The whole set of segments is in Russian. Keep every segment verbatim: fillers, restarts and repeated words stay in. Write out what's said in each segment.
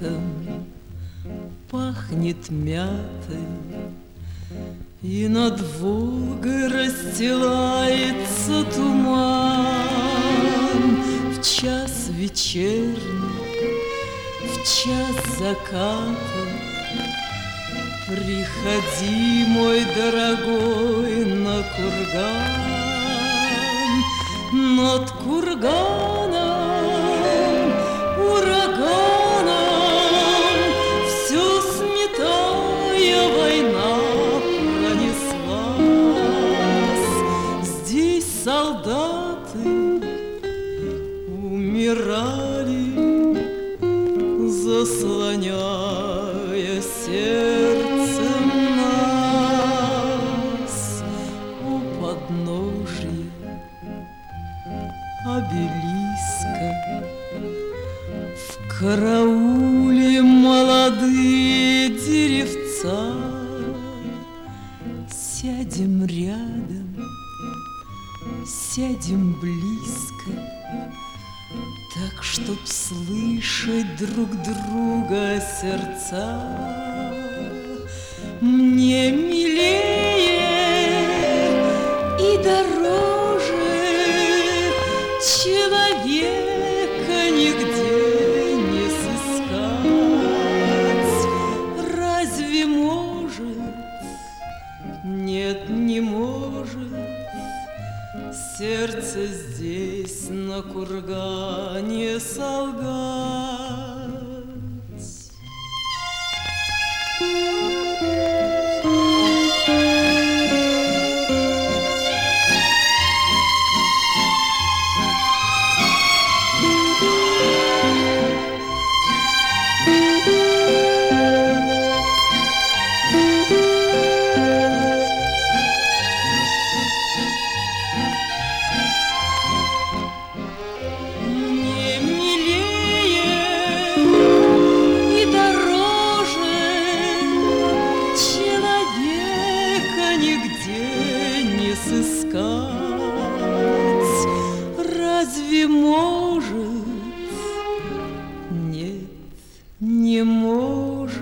летом пахнет мятой, и над Волгой расстилается туман. В час вечерний, в час заката приходи, мой дорогой, на курган. Над курганом ураганом всю сметая война пронеслась. Здесь солдаты умирали, заслоняя сердцем нас. У подножья обелиска в карауле молодые деревца. Сядем рядом, сядем близко, так, чтоб слышать друг друга сердца. Мне милее и дороже человека нигде не сыскать. Разве может? Нет, не может сердце здесь на кургане солгать. Сыскать. Разве может? Нет, не может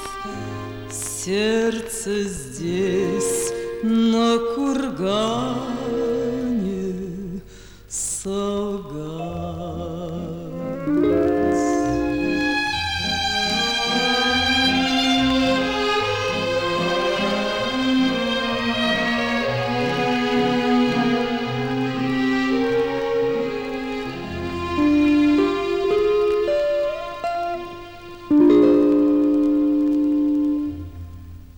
сердце здесь на кургане